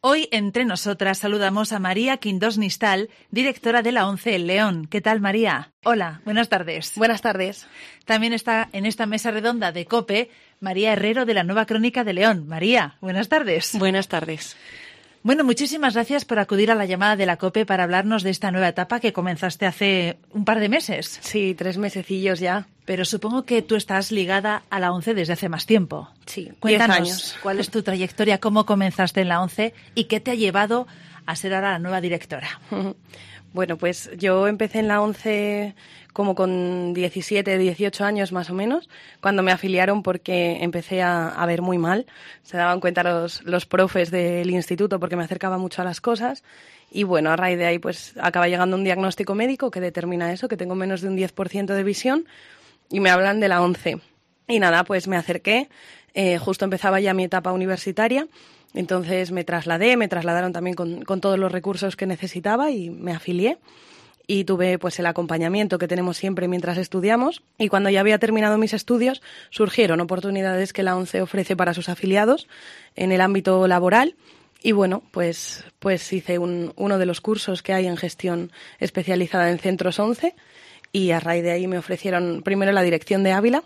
Hoy, entre nosotras, saludamos a María Quindós Nistal, directora de la ONCE en León. ¿Qué tal, María? Hola, buenas tardes. Buenas tardes. También está en esta mesa redonda de COPE María Herrero de la Nueva Crónica de León. María, buenas tardes. Buenas tardes. Bueno, muchísimas gracias por acudir a la llamada de la COPE para hablarnos de esta nueva etapa que comenzaste hace un par de meses. Sí, 3 mesecillos ya. Pero supongo que tú estás ligada a la ONCE desde hace más tiempo. Sí, Cuéntanos 10 años. ¿Cuál es tu trayectoria, cómo comenzaste en la ONCE y qué te ha llevado a ser ahora la nueva directora? Bueno, pues yo empecé en la ONCE como con 17, 18 años más o menos, cuando me afiliaron porque empecé a ver muy mal. Se daban cuenta los profes del instituto porque me acercaba mucho a las cosas. Y bueno, a raíz de ahí pues acaba llegando un diagnóstico médico que determina eso, que tengo menos de un 10% de visión y me hablan de la ONCE. Y nada, pues me acerqué, justo empezaba ya mi etapa universitaria. Entonces me trasladaron también con todos los recursos que necesitaba y me afilié. Y tuve pues el acompañamiento que tenemos siempre mientras estudiamos. Y cuando ya había terminado mis estudios, surgieron oportunidades que la ONCE ofrece para sus afiliados en el ámbito laboral. Y bueno, pues hice uno de los cursos que hay en gestión especializada en centros ONCE. Y a raíz de ahí me ofrecieron primero la dirección de Ávila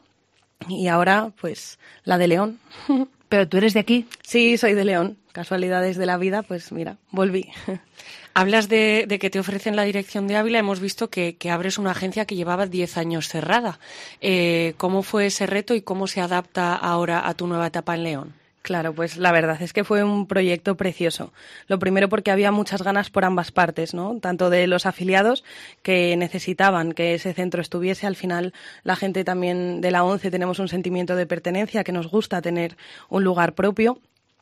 y ahora pues la de León. ¿Pero tú eres de aquí? Sí, soy de León. Casualidades de la vida, pues mira, volví. Hablas de que te ofrecen la dirección de Ávila. Hemos visto que abres una agencia que llevaba 10 años cerrada. ¿Cómo fue ese reto y cómo se adapta ahora a tu nueva etapa en León? Claro, pues la verdad es que fue un proyecto precioso. Lo primero porque había muchas ganas por ambas partes, ¿no? Tanto de los afiliados que necesitaban que ese centro estuviese. Al final, la gente también de la ONCE tenemos un sentimiento de pertenencia, que nos gusta tener un lugar propio.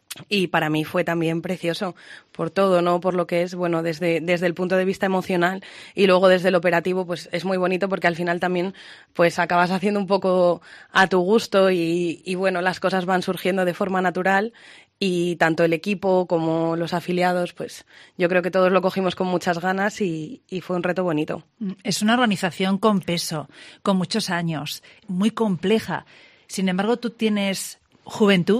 Y para mí fue también precioso por todo, ¿no? Por lo que es, bueno, desde el punto de vista emocional y luego desde el operativo, pues es muy bonito porque al final también pues acabas haciendo un poco a tu gusto y bueno, las cosas van surgiendo de forma natural y tanto el equipo como los afiliados, pues yo creo que todos lo cogimos con muchas ganas y fue un reto bonito. Es una organización con peso, con muchos años, muy compleja. Sin embargo, tú tienes juventud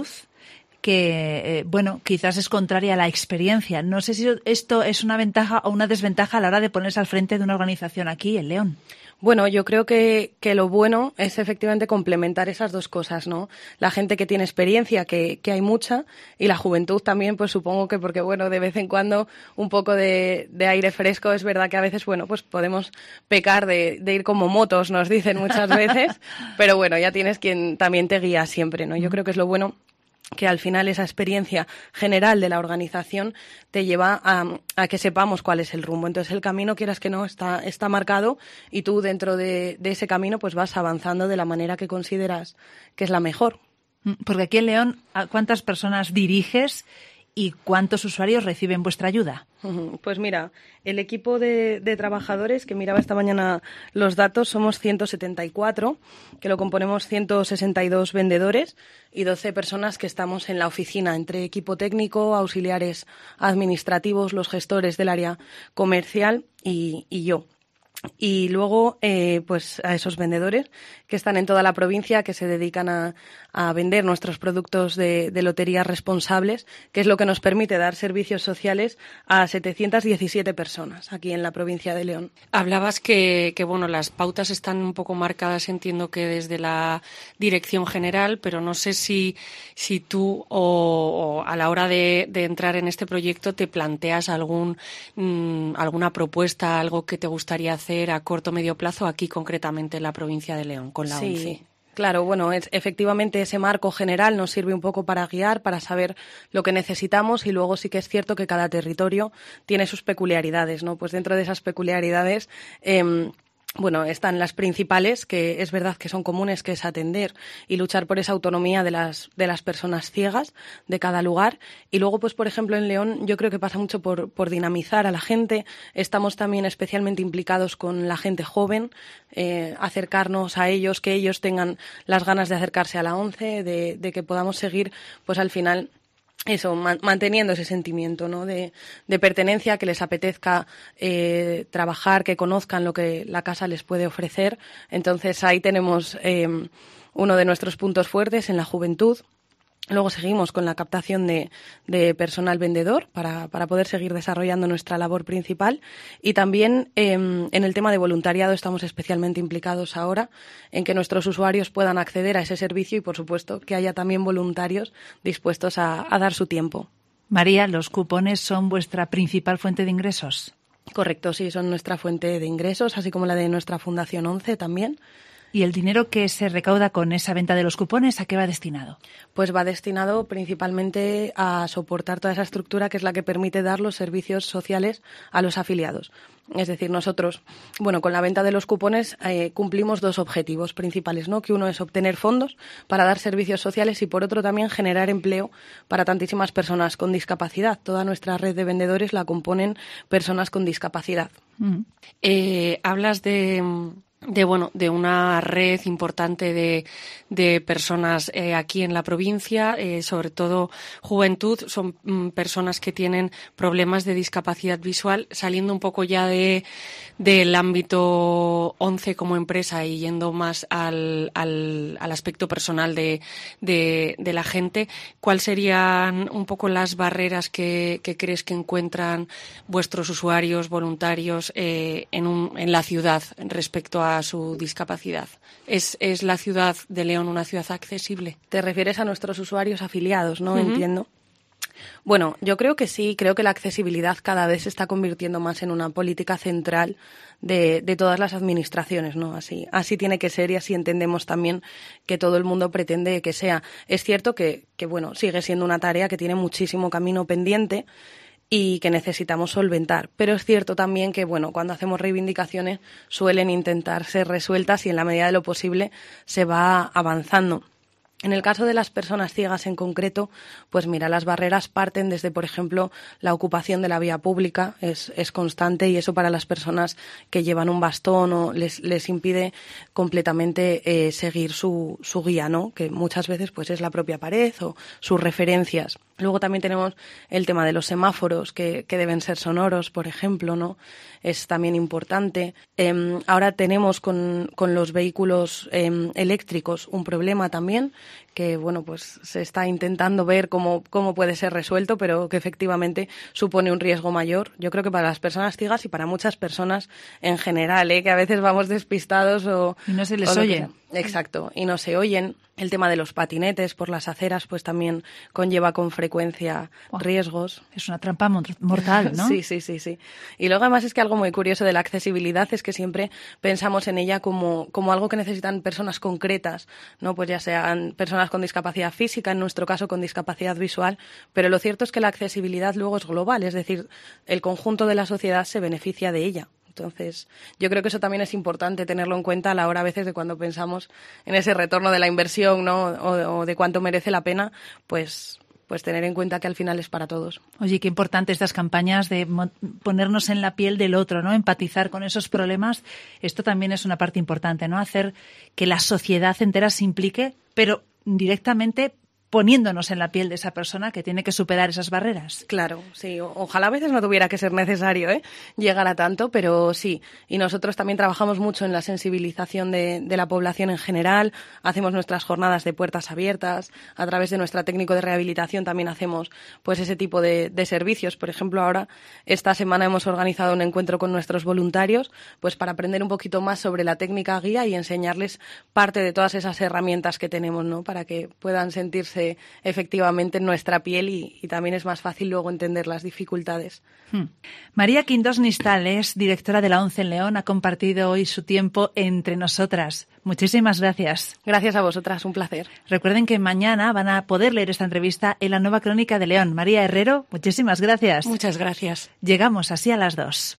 que, bueno, quizás es contraria a la experiencia. No sé si esto es una ventaja o una desventaja a la hora de ponerse al frente de una organización aquí en León. Bueno, yo creo que lo bueno es efectivamente complementar esas dos cosas, ¿no? La gente que tiene experiencia, que hay mucha, y la juventud también, pues supongo que porque, bueno, de vez en cuando un poco de aire fresco, es verdad que a veces, bueno, pues podemos pecar de ir como motos, nos dicen muchas veces, pero bueno, ya tienes quien también te guía siempre, ¿no? Yo creo que es lo bueno que al final esa experiencia general de la organización te lleva a que sepamos cuál es el rumbo. Entonces el camino, quieras que no, está marcado y tú dentro de ese camino pues vas avanzando de la manera que consideras que es la mejor. Porque aquí en León, ¿cuántas personas diriges y cuántos usuarios reciben vuestra ayuda? Pues mira, el equipo de trabajadores, que miraba esta mañana los datos, somos 174, que lo componemos 162 vendedores y 12 personas que estamos en la oficina, entre equipo técnico, auxiliares administrativos, los gestores del área comercial y yo. Y luego, pues a esos vendedores que están en toda la provincia, que se dedican a vender nuestros productos de loterías responsables, que es lo que nos permite dar servicios sociales a 717 personas aquí en la provincia de León. Hablabas que bueno, las pautas están un poco marcadas, entiendo que desde la dirección general, pero no sé si tú o a la hora de entrar en este proyecto te planteas alguna propuesta, algo que te gustaría hacer a corto o medio plazo aquí concretamente en la provincia de León con la ONCE. Sí. Claro, bueno, efectivamente ese marco general nos sirve un poco para guiar, para saber lo que necesitamos y luego sí que es cierto que cada territorio tiene sus peculiaridades, ¿no? Pues dentro de esas peculiaridades bueno, están las principales, que es verdad que son comunes, que es atender y luchar por esa autonomía de las personas ciegas de cada lugar. Y luego, pues por ejemplo, en León yo creo que pasa mucho por dinamizar a la gente. Estamos también especialmente implicados con la gente joven, acercarnos a ellos, que ellos tengan las ganas de acercarse a la ONCE, de que podamos seguir, pues al final eso, manteniendo ese sentimiento, ¿no? de pertenencia, que les apetezca trabajar, que conozcan lo que la casa les puede ofrecer. Entonces ahí tenemos uno de nuestros puntos fuertes en la juventud. Luego seguimos con la captación de personal vendedor para poder seguir desarrollando nuestra labor principal. Y también en el tema de voluntariado estamos especialmente implicados ahora en que nuestros usuarios puedan acceder a ese servicio y, por supuesto, que haya también voluntarios dispuestos a dar su tiempo. María, ¿los cupones son vuestra principal fuente de ingresos? Correcto, sí, son nuestra fuente de ingresos, así como la de nuestra Fundación 11 también. ¿Y el dinero que se recauda con esa venta de los cupones, a qué va destinado? Pues va destinado principalmente a soportar toda esa estructura que es la que permite dar los servicios sociales a los afiliados. Es decir, nosotros, con la venta de los cupones cumplimos 2 objetivos principales, ¿no? Que uno es obtener fondos para dar servicios sociales y por otro también generar empleo para tantísimas personas con discapacidad. Toda nuestra red de vendedores la componen personas con discapacidad. Hablas de una red importante de personas aquí en la provincia, sobre todo juventud, son personas que tienen problemas de discapacidad visual, saliendo un poco ya del ámbito 11 como empresa y yendo más al aspecto personal de la gente. ¿Cuáles serían un poco las barreras que crees que encuentran vuestros usuarios voluntarios en la ciudad respecto a su discapacidad? ¿Es la ciudad de León una ciudad accesible? Te refieres a nuestros usuarios afiliados, ¿no? Uh-huh. Entiendo. Bueno, yo creo que sí, creo que la accesibilidad cada vez se está convirtiendo más en una política central de todas las administraciones, ¿no? Así tiene que ser y así entendemos también que todo el mundo pretende que sea. Es cierto que sigue siendo una tarea que tiene muchísimo camino pendiente y que necesitamos solventar. Pero es cierto también que, cuando hacemos reivindicaciones suelen intentar ser resueltas y en la medida de lo posible se va avanzando. En el caso de las personas ciegas en concreto, pues mira, las barreras parten desde, por ejemplo, la ocupación de la vía pública, es constante y eso para las personas que llevan un bastón o les impide completamente seguir su guía, ¿no? Que muchas veces pues es la propia pared o sus referencias. Luego también tenemos el tema de los semáforos que deben ser sonoros, por ejemplo, ¿no? Es también importante. Ahora tenemos con los vehículos eléctricos un problema también que, pues se está intentando ver cómo puede ser resuelto, pero que efectivamente supone un riesgo mayor. Yo creo que para las personas ciegas y para muchas personas en general, que a veces vamos despistados y no se les oye. Exacto, y no se oyen. El tema de los patinetes por las aceras pues también conlleva con frecuencia riesgos. Es una trampa mortal, ¿no? Sí. Y luego además es que algo muy curioso de la accesibilidad es que siempre pensamos en ella como algo que necesitan personas concretas, ¿no? Pues ya sean personas con discapacidad física, en nuestro caso con discapacidad visual, pero lo cierto es que la accesibilidad luego es global, es decir, el conjunto de la sociedad se beneficia de ella. Entonces, yo creo que eso también es importante tenerlo en cuenta a la hora a veces de cuando pensamos en ese retorno de la inversión, ¿no? O de cuánto merece la pena, pues tener en cuenta que al final es para todos. Oye, qué importante estas campañas de ponernos en la piel del otro, ¿no? Empatizar con esos problemas. Esto también es una parte importante, ¿no? Hacer que la sociedad entera se implique, pero directamente poniéndonos en la piel de esa persona que tiene que superar esas barreras. Claro, sí. Ojalá a veces no tuviera que ser necesario llegar a tanto, pero sí. Y nosotros también trabajamos mucho en la sensibilización de la población en general. Hacemos nuestras jornadas de puertas abiertas. A través de nuestra técnico de rehabilitación también hacemos pues ese tipo de servicios. Por ejemplo, ahora, esta semana hemos organizado un encuentro con nuestros voluntarios pues para aprender un poquito más sobre la técnica guía y enseñarles parte de todas esas herramientas que tenemos, ¿no? Para que puedan sentirse efectivamente en nuestra piel y también es más fácil luego entender las dificultades. María Quindós Nistal es directora de la ONCE en León, ha compartido hoy su tiempo entre nosotras. Muchísimas gracias. Gracias a vosotras, un placer. Recuerden que mañana van a poder leer esta entrevista en la Nueva Crónica de León. María Herrero, muchísimas gracias. Muchas gracias. Llegamos así a las 2.